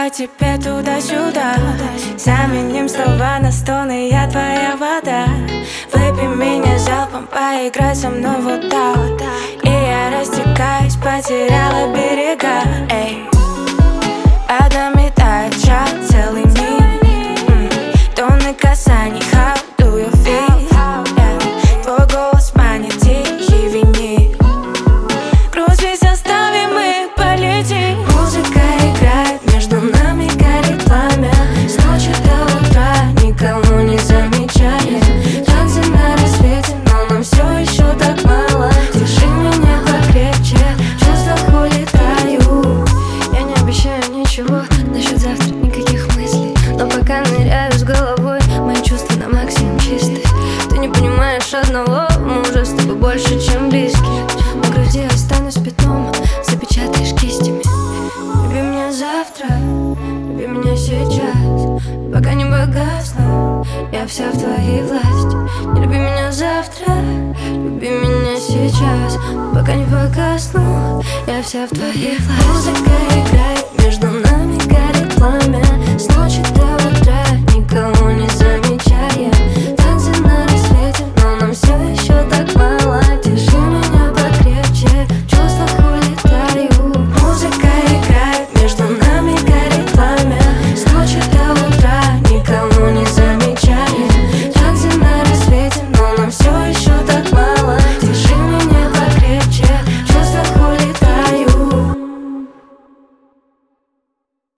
по тебе туда-сюда. Заменим слова на стоны, я твоя вода. Выпей меня залпом, поиграй со мной вот так. И я растекаюсь, потеряла берега. Эй, под нами тает шаг, целый мир. Тонны касаний, how do you feel? Твой голос манит, тихий винит. Грусть весь оставим и полетим. Музыка играет, между нами горит пламя. С ночи до утра никого не замечаем. Танцы на рассвете, но нам все еще так мало. Держи меня покрепче, в чувствах улетаю. Я не обещаю ничего насчет завтра, никаких мыслей. Но пока ныряю с головой, мои чувства на максимум чистые. Ты не понимаешь одного, мы уже с тобой больше, чем близкие. На груди останусь пятном, запечатаешь кистями. Люби меня завтра, люби меня сейчас, пока не погасну, я вся в твоей власти. Не люби меня завтра, люби меня сейчас, пока не погасну, я вся в твоей власти.